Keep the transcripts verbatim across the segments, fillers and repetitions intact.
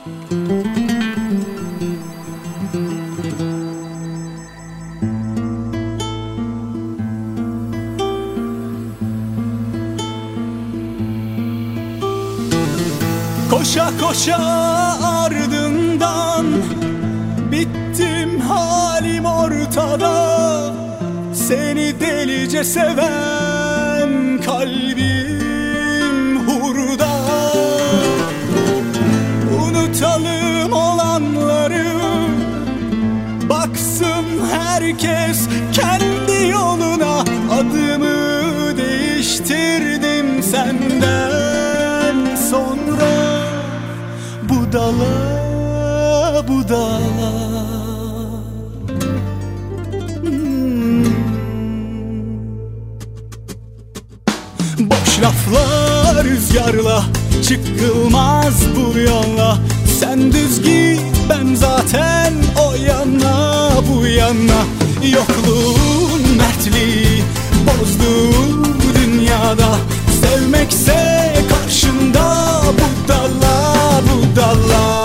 Koşa koşa ardından bittim, halim ortada. Seni delice seven kalbim hurda. Unutalım olanları, baksın herkes kendi yoluna. Adımı değiştirdim senden sonra, budala budala. hmm. Boş laflar rüzgarla, çıkılmaz bu yolla. Sen düz git, ben zaten o yana bu yana. Yokluğun mertliği bozdu dünyada. Sevmekse karşında budala budala.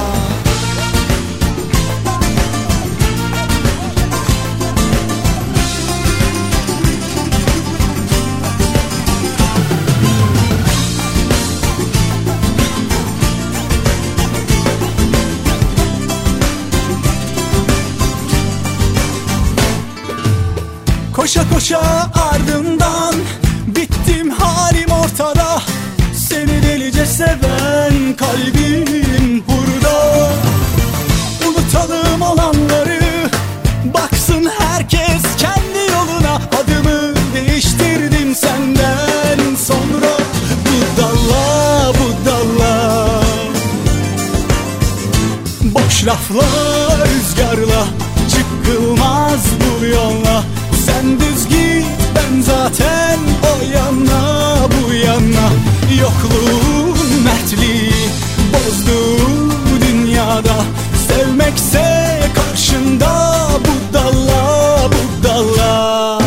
Koşa koşa ardından bittim, halim ortada. Seni delice seven kalbim burada. Unutalım olanları, baksın herkes kendi yoluna. Adımı değiştirdim senden sonra, budala budala. Boş laflar rüzgarla, çıkılmaz bu yolla. Sen düz git, ben zaten o yana bu yana. Yokluğun mertliği bozdu dünyada. Sevmekse karşında budala budala.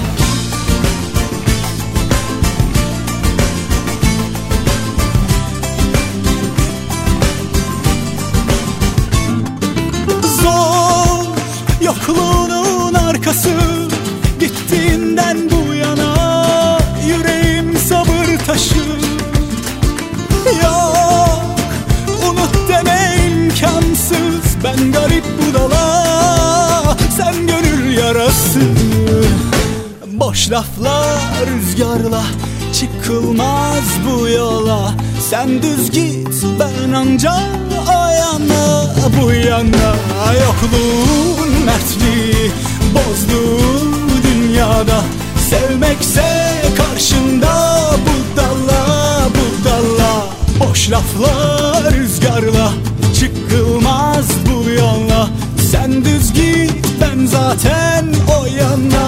Zor yokluğunun arkası, gittiğinden bu yana yüreğim sabır taşı. Yok, unut deme imkansız. Ben garip budala, sen gönül yarası. Boş laflar rüzgarla, çıkılmaz bu yola. Sen düz git, ben anca o yana bu yana. Yokluğun mertliği bozdu dünyada. Sevmekse karşında budala budala. Boş laflar rüzgarla, çıkılmaz bu yolla. Sen düz git, ben zaten o yana